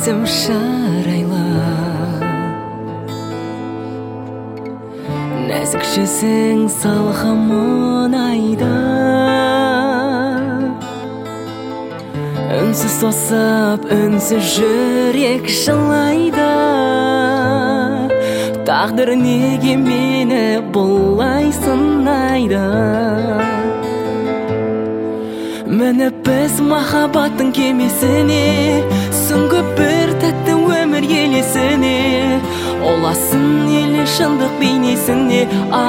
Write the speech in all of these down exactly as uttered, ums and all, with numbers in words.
сезім шарайлы, нәзік жүзің салқын айды, үнсіз тосып, үнсіз жүрек жылайды. Тағдыр неге мені бұлай сынайды? Мені біз махаббаттың кемесіне, сүңгіп бір тәтті өмір елесіне, оласын елі шындық бейнесіне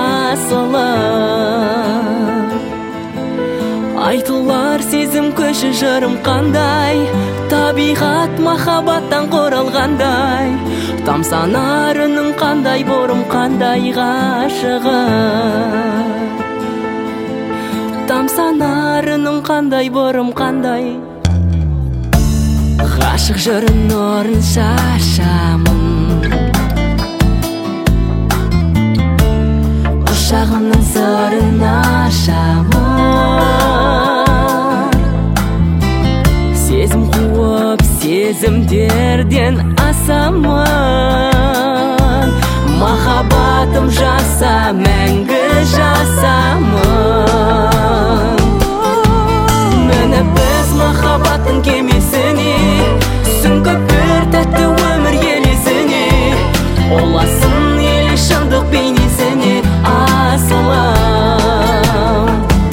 асылып. Айтылар сезім көші жырым қандай, табиғат махаббаттан қоралғандай, тамсанар үнің қандай, борым қандай ғашығым. Тамсанар үнің қандай, борым қандай. Ғашық жырын орын шашамын, құшағымның сырын ашамын. Сезім қуып, сезімдерден асамын. Махаббатым жаса, мәңгі жасамын. Мені біз махаббаттың кемесіне, сүңгіп бір тәтті өмір елесіне, оласын елі шындық бейнесіне асылым.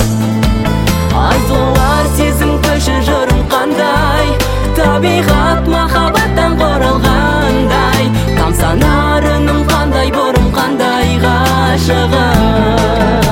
Айтылар сезім көші жырым қандай, табиғат махаббаттан қоралғандай, тамсанар үнім қандай, борым қандай ғашығым.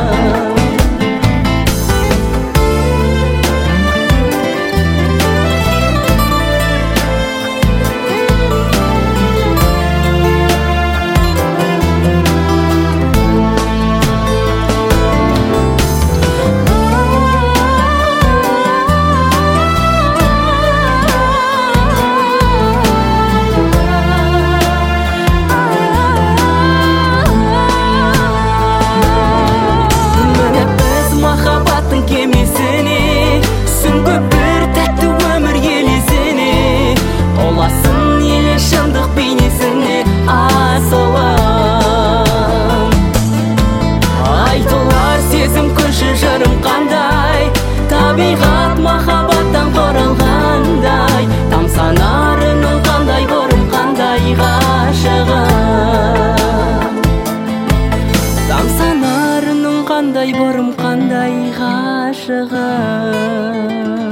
Кемесіне, сүңгіп бір тәтті өмір елесіне, оласын елі шындық бейнесіне асылым. Айтылар сезім көші жырым қандай, табиғат махаббаттан қоралғандай, тамсанар үнің қандай, борым қандай ғашығым. Тамсанар үнің қандай, борым қандай ғашығым.